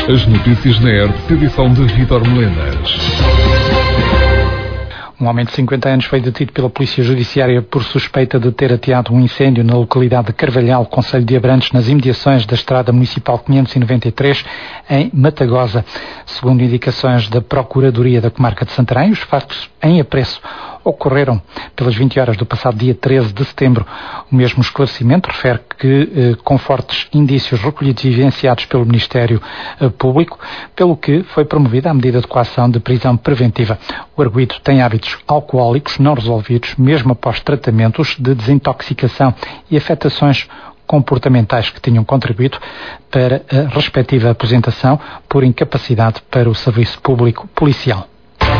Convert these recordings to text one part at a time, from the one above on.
As notícias na ERT, edição de Vítor Melenas. Um homem de 50 anos foi detido pela Polícia Judiciária por suspeita de ter ateado um incêndio na localidade de Carvalhal, concelho de Abrantes, nas imediações da Estrada Municipal 593, em Matagosa. Segundo indicações da Procuradoria da Comarca de Santarém, os factos em apreço ocorreram pelas 20 horas do passado dia 13 de setembro. O mesmo esclarecimento refere que, com fortes indícios recolhidos e evidenciados pelo Ministério Público, pelo que foi promovida a medida de coação de prisão preventiva. O arguido tem hábitos alcoólicos não resolvidos, mesmo após tratamentos de desintoxicação e afetações comportamentais que tinham contribuído para a respectiva aposentação por incapacidade para o serviço público policial.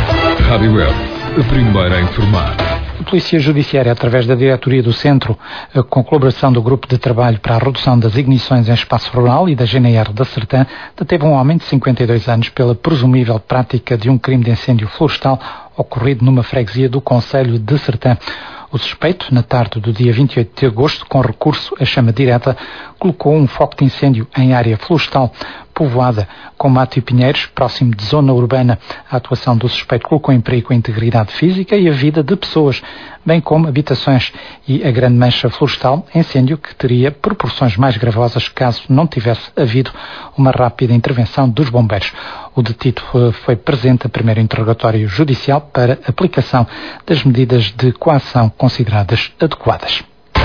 Rádio Web, a primeira a informar. A Polícia Judiciária, através da diretoria do Centro, com colaboração do Grupo de Trabalho para a Redução das Ignições em Espaço Rural e da GNR da Sertã, deteve um homem de 52 anos pela presumível prática de um crime de incêndio florestal ocorrido numa freguesia do concelho de Sertã. O suspeito, na tarde do dia 28 de agosto, com recurso à chama direta, colocou um foco de incêndio em área florestal povoada com mato e pinheiros, próximo de zona urbana. A atuação do suspeito colocou em perigo a integridade física e a vida de pessoas, bem como habitações e a grande mancha florestal, incêndio que teria proporções mais gravosas caso não tivesse havido uma rápida intervenção dos bombeiros. O detido foi presente a primeiro interrogatório judicial para aplicação das medidas de coação consideradas adequadas.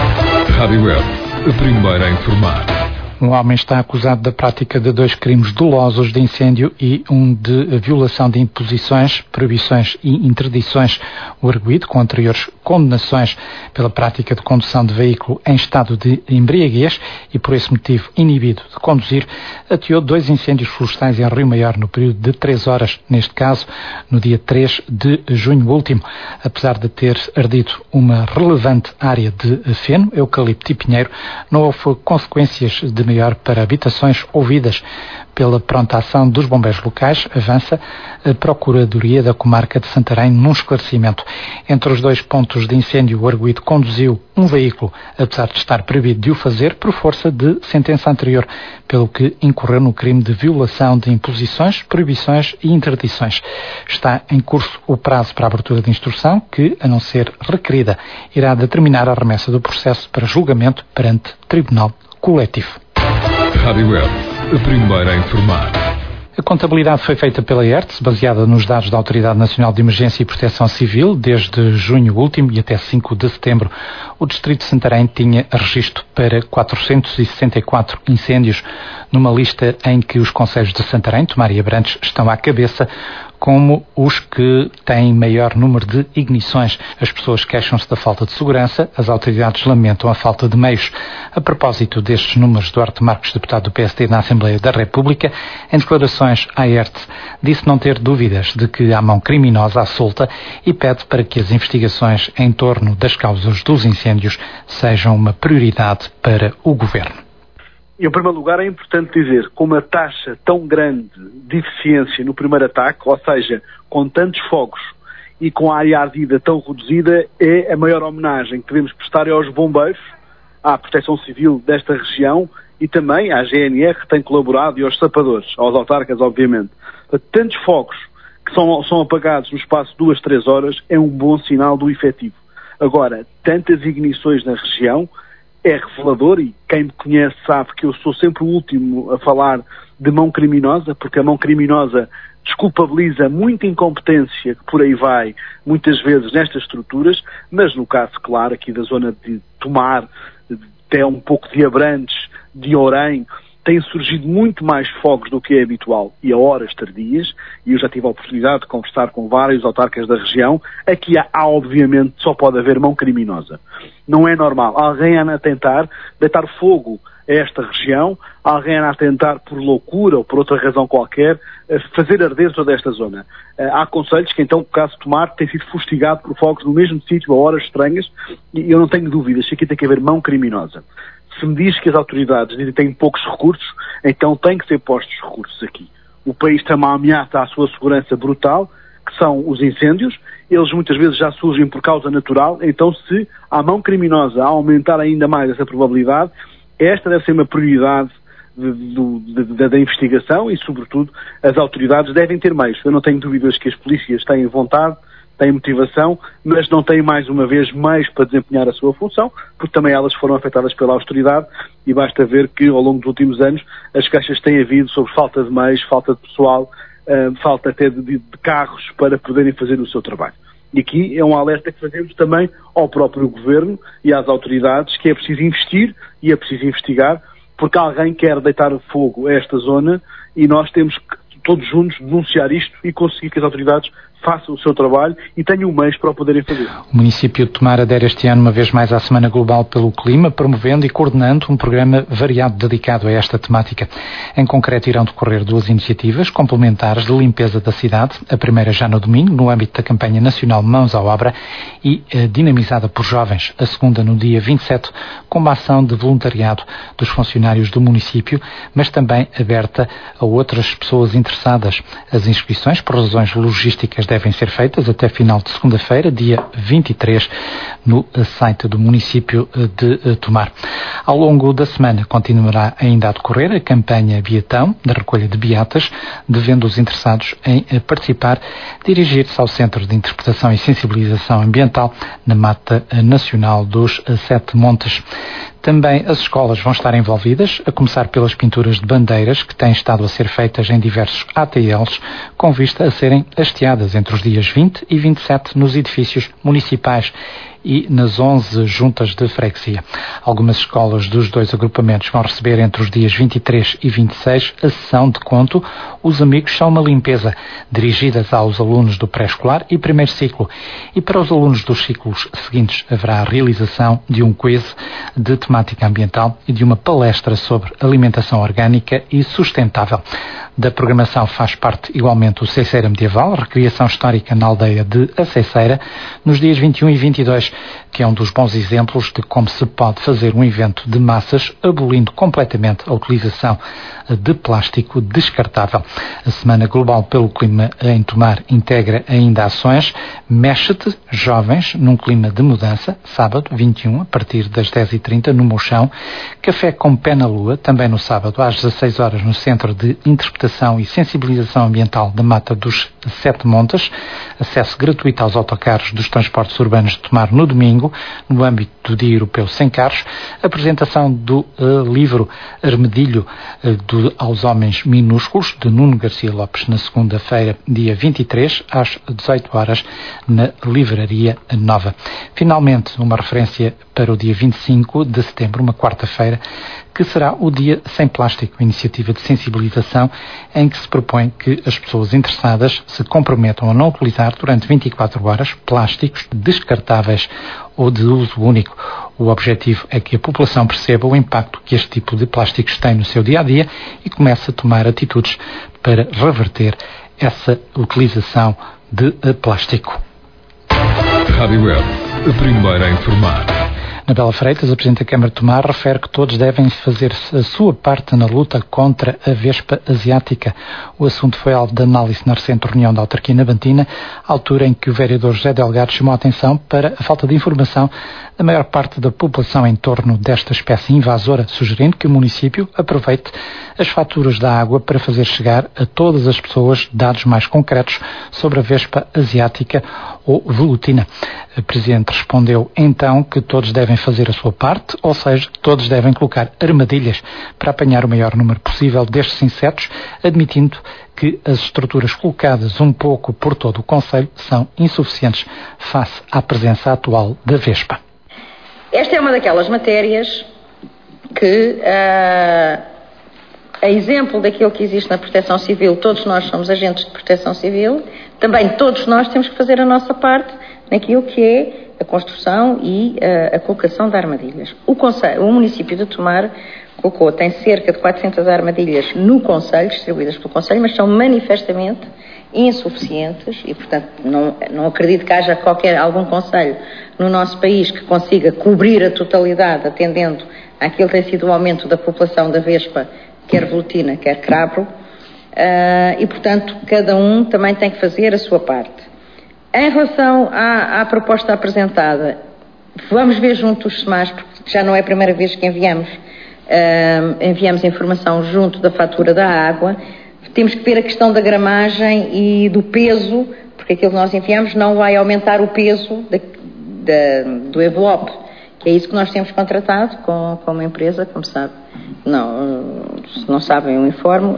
Rádio Web, a primeira a informar. Um homem está acusado da prática de 2 crimes dolosos de incêndio e um de violação de imposições, proibições e interdições. O arguido, com anteriores condenações pela prática de condução de veículo em estado de embriaguez e por esse motivo inibido de conduzir, ateou 2 incêndios florestais em Rio Maior no período de 3 horas, neste caso no dia 3 de junho último. Apesar de ter ardido uma relevante área de feno, eucalipto e pinheiro, não houve consequências de maior para habitações ouvidas pela pronta ação dos bombeiros locais, avança a Procuradoria da Comarca de Santarém num esclarecimento. Entre os 2 pontos de incêndio, o arguido conduziu um veículo, apesar de estar proibido de o fazer por força de sentença anterior, pelo que incorreu no crime de violação de imposições, proibições e interdições. Está em curso o prazo para a abertura de instrução, que, a não ser requerida, irá determinar a remessa do processo para julgamento perante Tribunal Coletivo. Rádio Web, a primeira a informar. A contabilidade foi feita pela ERTS, baseada nos dados da Autoridade Nacional de Emergência e Proteção Civil, desde junho último e até 5 de setembro. O Distrito de Santarém tinha registro para 464 incêndios, numa lista em que os concelhos de Santarém, Tomar e Abrantes estão à cabeça, como os que têm maior número de ignições. As pessoas queixam-se da falta de segurança, as autoridades lamentam a falta de meios. A propósito destes números, Duarte Marques, deputado do PSD na Assembleia da República, em declarações à ERTS, disse não ter dúvidas de que há mão criminosa à solta e pede para que as investigações em torno das causas dos incêndios sejam uma prioridade para o Governo. Em primeiro lugar, é importante dizer que uma taxa tão grande de eficiência no primeiro ataque, ou seja, com tantos fogos e com a área ardida tão reduzida, é a maior homenagem que devemos prestar aos bombeiros, à Proteção Civil desta região e também à GNR, que tem colaborado, e aos sapadores, aos autarcas, obviamente. Tantos fogos que são apagados no espaço de 2, 3 horas é um bom sinal do efetivo. Agora, tantas ignições na região é revelador, e quem me conhece sabe que eu sou sempre o último a falar de mão criminosa, porque a mão criminosa desculpabiliza muita incompetência que por aí vai, muitas vezes, nestas estruturas, mas no caso, claro, aqui da zona de Tomar, até um pouco de Abrantes, de Orém, têm surgido muito mais fogos do que é habitual e a horas tardias, e eu já tive a oportunidade de conversar com vários autarcas da região. Aqui há obviamente, só pode haver mão criminosa. Não é normal. Alguém anda a tentar deitar fogo a esta região, alguém anda a tentar, por loucura ou por outra razão qualquer, fazer arder toda esta zona. Há concelhos que, então, o caso de Tomar tem sido fustigado por fogos no mesmo sítio a horas estranhas, e eu não tenho dúvidas que aqui tem que haver mão criminosa. Se me diz que as autoridades dizem que têm poucos recursos, então tem que ser postos recursos aqui. O país tem uma ameaça à sua segurança brutal, que são os incêndios. Eles muitas vezes já surgem por causa natural, então se a mão criminosa aumentar ainda mais essa probabilidade, esta deve ser uma prioridade da investigação e, sobretudo, as autoridades devem ter meios. Eu não tenho dúvidas que as polícias têm vontade, têm motivação, mas não têm, mais uma vez, meios para desempenhar a sua função, porque também elas foram afetadas pela austeridade e basta ver que, ao longo dos últimos anos, as queixas têm havido sobre falta de meios, falta de pessoal, falta até de carros para poderem fazer o seu trabalho. E aqui é um alerta que fazemos também ao próprio Governo e às autoridades que é preciso investir e é preciso investigar, porque alguém quer deitar fogo a esta zona e nós temos que, todos juntos, denunciar isto e conseguir que as autoridades façam o seu trabalho e tenham meios para o poderem fazer. O município de Tomar adere este ano uma vez mais à Semana Global pelo Clima, promovendo e coordenando um programa variado dedicado a esta temática. Em concreto, irão decorrer 2 iniciativas complementares de limpeza da cidade, a primeira já no domingo, no âmbito da campanha nacional Mãos à Obra e dinamizada por jovens, a segunda no dia 27, com uma ação de voluntariado dos funcionários do município, mas também aberta a outras pessoas interessadas. As inscrições, por razões logísticas, devem ser feitas até final de segunda-feira, dia 23, no site do município de Tomar. Ao longo da semana continuará ainda a decorrer a campanha Beatão, da recolha de beatas, devendo os interessados em participar dirigir-se ao Centro de Interpretação e Sensibilização Ambiental na Mata Nacional dos Sete Montes. Também as escolas vão estar envolvidas, a começar pelas pinturas de bandeiras que têm estado a ser feitas em diversos ATLs, com vista a serem hasteadas entre os dias 20 e 27 nos edifícios municipais e nas 11 juntas de freguesia. Algumas escolas dos 2 agrupamentos vão receber entre os dias 23 e 26 a sessão de conto Os Amigos São uma Limpeza, dirigidas aos alunos do pré-escolar e primeiro ciclo. E para os alunos dos ciclos seguintes haverá a realização de um quiz de temática ambiental e de uma palestra sobre alimentação orgânica e sustentável. Da programação faz parte igualmente o Ceiceira Medieval, recriação histórica na aldeia de Aceiceira, nos dias 21 e 22, que é um dos bons exemplos de como se pode fazer um evento de massas abolindo completamente a utilização de plástico descartável. A Semana Global pelo Clima em Tomar integra ainda ações Mexe-te, Jovens, num clima de mudança, sábado 21, a partir das 10h30, no Mochão, Café com Pé na Lua, também no sábado, às 16 horas, no Centro de Interpretação e Sensibilização Ambiental da Mata dos Sete Montes, acesso gratuito aos autocarros dos transportes urbanos de Tomar no domingo, no âmbito do Dia Europeu Sem Carros, apresentação do livro Armedilho aos Homens Minúsculos, de Nuno Garcia Lopes, na segunda-feira, dia 23, às 18 horas, na Livraria Nova. Finalmente, uma referência para o dia 25 de setembro, uma quarta-feira, que será o Dia Sem Plástico, iniciativa de sensibilização em que se propõe que as pessoas interessadas se comprometam a não utilizar durante 24 horas plásticos descartáveis ou de uso único. O objetivo é que a população perceba o impacto que este tipo de plásticos tem no seu dia-a-dia e comece a tomar atitudes para reverter essa utilização de plástico. Rádio Web, a primeira a informar. Anabela Freitas, a Presidente da Câmara de Tomar, refere que todos devem fazer a sua parte na luta contra a vespa asiática. O assunto foi alvo de análise na recente reunião da autarquia nabantina, altura em que o vereador José Delgado chamou a atenção para a falta de informação da maior parte da população em torno desta espécie invasora, sugerindo que o município aproveite as faturas da água para fazer chegar a todas as pessoas dados mais concretos sobre a vespa asiática ou velutina. A Presidente respondeu então que todos devem fazer a sua parte, ou seja, todos devem colocar armadilhas para apanhar o maior número possível destes insetos, admitindo que as estruturas colocadas um pouco por todo o concelho são insuficientes face à presença atual da vespa. Esta é uma daquelas matérias que, a exemplo daquilo que existe na Proteção Civil, todos nós somos agentes de Proteção Civil, também todos nós temos que fazer a nossa parte naquilo que é a construção e a colocação de armadilhas. O município de Tomar tem cerca de 400 armadilhas no concelho, distribuídas pelo concelho, mas são manifestamente insuficientes e, portanto, não acredito que haja algum concelho no nosso país que consiga cobrir a totalidade, atendendo àquilo que tem sido o aumento da população da vespa, quer velutina, quer crabro, e, portanto, cada um também tem que fazer a sua parte. Em relação à proposta apresentada, vamos ver junto os SEMAS, porque já não é a primeira vez que enviamos enviamos informação junto da fatura da água. Temos que ver a questão da gramagem e do peso, porque aquilo que nós enviamos não vai aumentar o peso do envelope, que é isso que nós temos contratado com uma empresa, como sabe. Se não sabem, eu informo.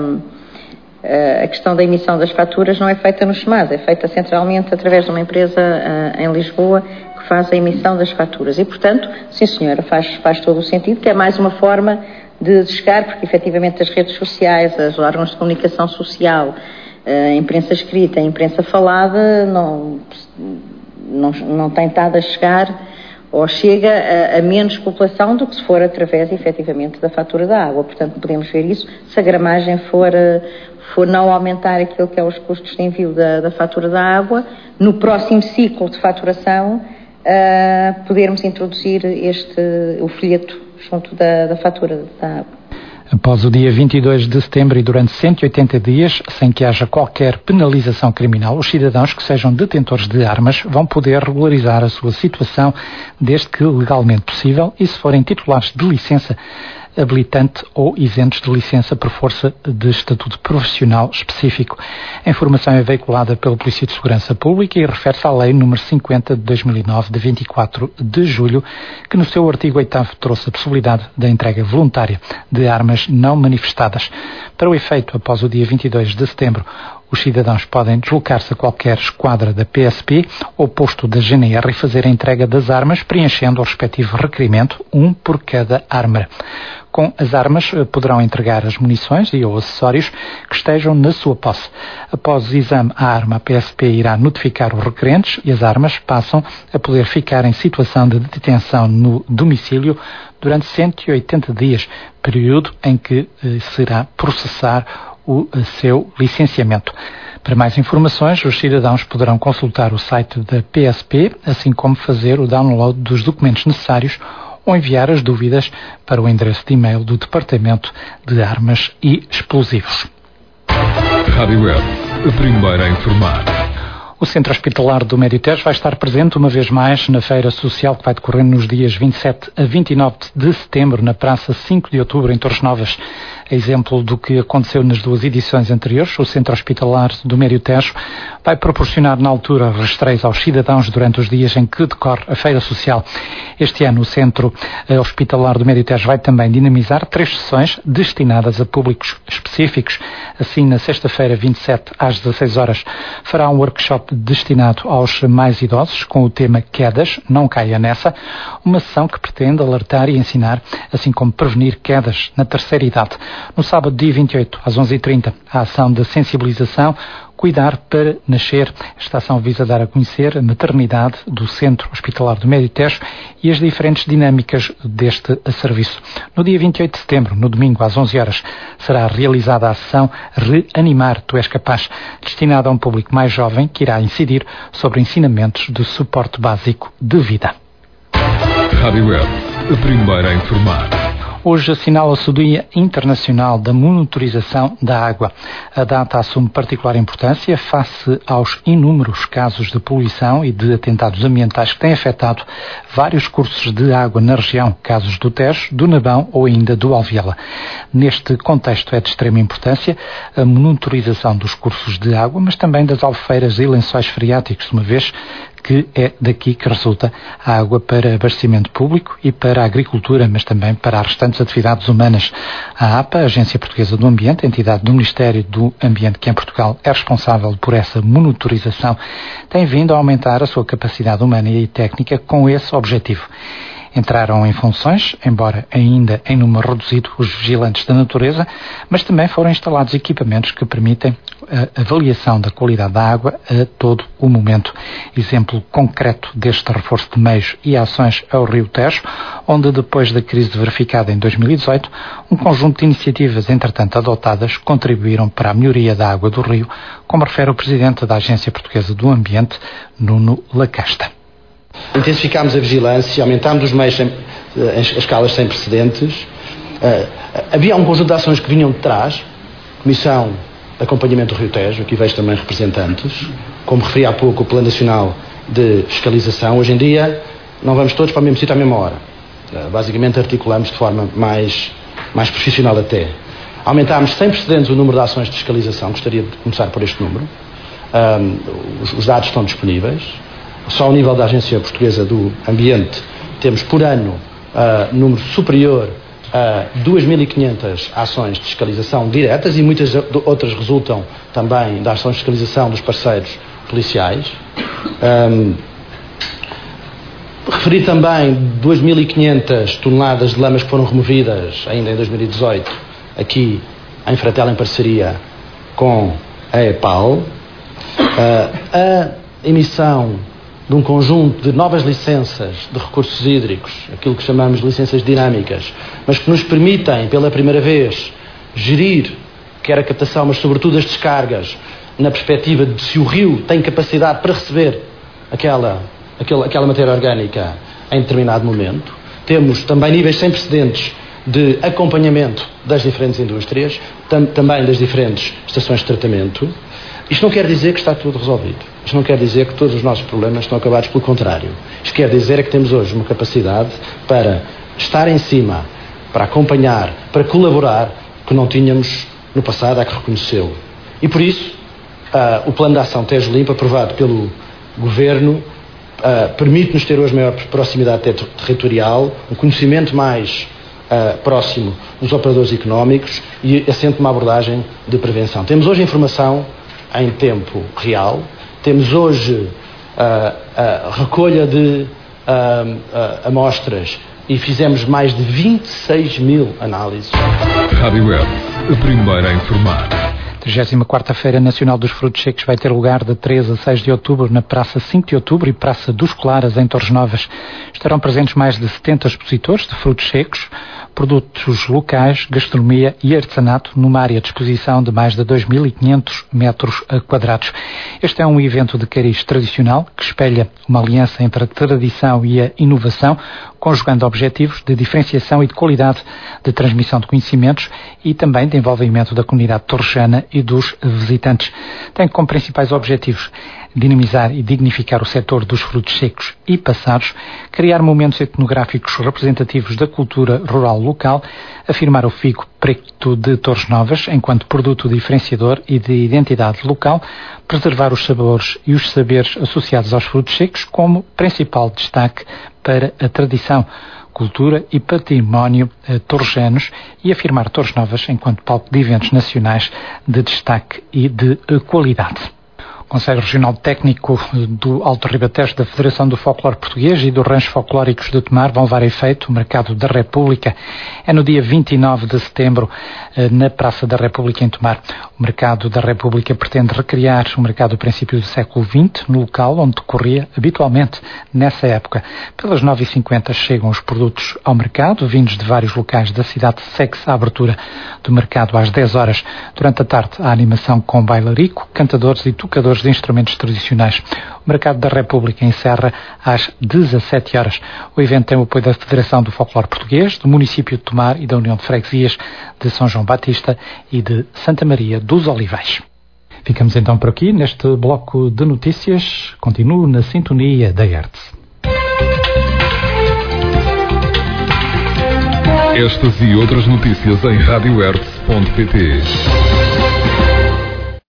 A questão da emissão das faturas não é feita no SEMAS, é feita centralmente através de uma empresa em Lisboa que faz a emissão das faturas. E, portanto, sim senhora, faz todo o sentido, que é mais uma forma de chegar, porque efetivamente as redes sociais, os órgãos de comunicação social, a imprensa escrita, a imprensa falada, não tem estado a chegar ou chega a menos população do que se for através, efetivamente, da fatura da água. Portanto, podemos ver isso se a gramagem for não aumentar aquilo que é os custos de envio da fatura da água, no próximo ciclo de faturação, podermos introduzir o folheto junto da fatura da água. Após o dia 22 de setembro e durante 180 dias, sem que haja qualquer penalização criminal, os cidadãos que sejam detentores de armas vão poder regularizar a sua situação desde que legalmente possível e se forem titulares de licença habilitante ou isentos de licença por força de estatuto profissional específico. A informação é veiculada pela Polícia de Segurança Pública e refere-se à Lei nº 50 de 2009, de 24 de julho, que no seu artigo 8º trouxe a possibilidade da entrega voluntária de armas não manifestadas. Para o efeito, após o dia 22 de setembro, os cidadãos podem deslocar-se a qualquer esquadra da PSP ou posto da GNR e fazer a entrega das armas, preenchendo o respectivo requerimento, um por cada arma. Com as armas, poderão entregar as munições e ou acessórios que estejam na sua posse. Após o exame à arma, a PSP irá notificar os requerentes e as armas passam a poder ficar em situação de detenção no domicílio durante 180 dias, período em que se irá processar o seu licenciamento. Para mais informações, os cidadãos poderão consultar o site da PSP, assim como fazer o download dos documentos necessários ou enviar as dúvidas para o endereço de e-mail do Departamento de Armas e Explosivos. Rádio Web, a primeira a informar. O Centro Hospitalar do Médio Tejo vai estar presente uma vez mais na Feira Social que vai decorrer nos dias 27 a 29 de setembro na Praça 5 de Outubro, em Torres Novas. A exemplo do que aconteceu nas duas edições anteriores, o Centro Hospitalar do Médio Tejo vai proporcionar na altura rastreios aos cidadãos durante os dias em que decorre a Feira Social. Este ano o Centro Hospitalar do Médio Tejo vai também dinamizar 3 sessões destinadas a públicos específicos. Assim, na sexta-feira, 27 às 16 horas, fará um workshop destinado aos mais idosos com o tema Quedas, não caia nessa, uma sessão que pretende alertar e ensinar, assim como prevenir quedas na terceira idade. No sábado, dia 28, às 11h30, a ação de sensibilização Cuidar para Nascer. Esta ação visa dar a conhecer a maternidade do Centro Hospitalar do Médio Tejo e as diferentes dinâmicas deste serviço. No dia 28 de setembro, no domingo, às 11 horas, será realizada a ação Reanimar, Tu És Capaz, destinada a um público mais jovem que irá incidir sobre ensinamentos de suporte básico de vida. Rádio Web, a primeira a informar. Hoje assinala-se o Dia Internacional da Monitorização da Água. A data assume particular importância face aos inúmeros casos de poluição e de atentados ambientais que têm afetado vários cursos de água na região, casos do Tejo, do Nabão ou ainda do Alviela. Neste contexto é de extrema importância a monitorização dos cursos de água, mas também das albufeiras e lençóis freáticos, uma vez que é daqui que resulta a água para abastecimento público e para a agricultura, mas também para as restantes atividades humanas. A APA, a Agência Portuguesa do Ambiente, entidade do Ministério do Ambiente que em Portugal é responsável por essa monitorização, tem vindo a aumentar a sua capacidade humana e técnica com esse objetivo. Entraram em funções, embora ainda em número reduzido, os vigilantes da natureza, mas também foram instalados equipamentos que permitem a avaliação da qualidade da água a todo o momento. Exemplo concreto deste reforço de meios e ações é o Rio Tejo, onde depois da crise verificada em 2018, um conjunto de iniciativas, entretanto adotadas, contribuíram para a melhoria da água do rio, como refere o Presidente da Agência Portuguesa do Ambiente, Nuno Lacasta. Intensificámos a vigilância, aumentámos os meios em escalas sem precedentes. Havia um conjunto de ações que vinham de trás, Comissão de Acompanhamento do Rio Tejo, aqui vejo também representantes, como referi há pouco o Plano Nacional de Fiscalização. Hoje em dia não vamos todos para o mesmo sítio à mesma hora. basicamente articulamos de forma mais profissional até. Aumentámos sem precedentes o número de ações de fiscalização, gostaria de começar por este número. Os dados estão disponíveis. Só ao nível da Agência Portuguesa do Ambiente temos por ano número superior a 2.500 ações de fiscalização diretas, e muitas outras resultam também das ações de fiscalização dos parceiros policiais. Referi também 2.500 toneladas de lamas que foram removidas ainda em 2018, aqui em Fratel, em parceria com a EPAL. A emissão de um conjunto de novas licenças de recursos hídricos, aquilo que chamamos de licenças dinâmicas, mas que nos permitem, pela primeira vez, gerir quer a captação, mas sobretudo as descargas, na perspectiva de se o rio tem capacidade para receber aquela matéria orgânica em determinado momento. Temos também níveis sem precedentes de acompanhamento das diferentes indústrias, também das diferentes estações de tratamento. Isto não quer dizer que está tudo resolvido. Isto não quer dizer que todos os nossos problemas estão acabados, pelo contrário. Isto quer dizer é que temos hoje uma capacidade para estar em cima, para acompanhar, para colaborar, que não tínhamos no passado, há que reconhecê-lo. E por isso, o Plano de Ação Tejo Limpo, aprovado pelo Governo, permite-nos ter hoje maior proximidade territorial, um conhecimento mais próximo dos operadores económicos e assente uma abordagem de prevenção. Temos hoje informação em tempo real, temos hoje a recolha de amostras e fizemos mais de 26 mil análises. Rádio Web, a primeira a informar. 34ª Feira Nacional dos Frutos Secos vai ter lugar de 3 a 6 de outubro na Praça 5 de Outubro e Praça dos Claras, em Torres Novas. Estarão presentes mais de 70 expositores de frutos secos, produtos locais, gastronomia e artesanato, numa área de exposição de mais de 2.500 metros quadrados. Este é um evento de cariz tradicional que espelha uma aliança entre a tradição e a inovação, conjugando objetivos de diferenciação e de qualidade de transmissão de conhecimentos e também de envolvimento da comunidade torrejana e dos visitantes. Tem como principais objetivos dinamizar e dignificar o setor dos frutos secos e passados, criar momentos etnográficos representativos da cultura rural local, afirmar o figo preto de Torres Novas enquanto produto diferenciador e de identidade local, preservar os sabores e os saberes associados aos frutos secos como principal destaque para a tradição, cultura e património torrejanos, e afirmar Torres Novas enquanto palco de eventos nacionais de destaque e de qualidade. O Conselho Regional Técnico do Alto Ribatejo da Federação do Folclore Português e dos Ranchos Folclóricos de Tomar vão levar a efeito o Mercado da República. É no dia 29 de setembro, na Praça da República, em Tomar. O Mercado da República pretende recriar o mercado do princípio do século XX, no local onde decorria habitualmente nessa época. Pelas 9h50 chegam os produtos ao mercado, vindos de vários locais da cidade. Segue-se a abertura do mercado às 10 horas. Durante a tarde, a animação com bailarico, cantadores e tocadores de instrumentos tradicionais. O Mercado da República encerra às 17 horas. O evento tem o apoio da Federação do Folclore Português, do município de Tomar e da União de Freguesias de São João Batista e de Santa Maria dos Olivais. Ficamos então por aqui neste bloco de notícias. Continuo na sintonia da Hertz. Estas e outras notícias em radiohertz.pt.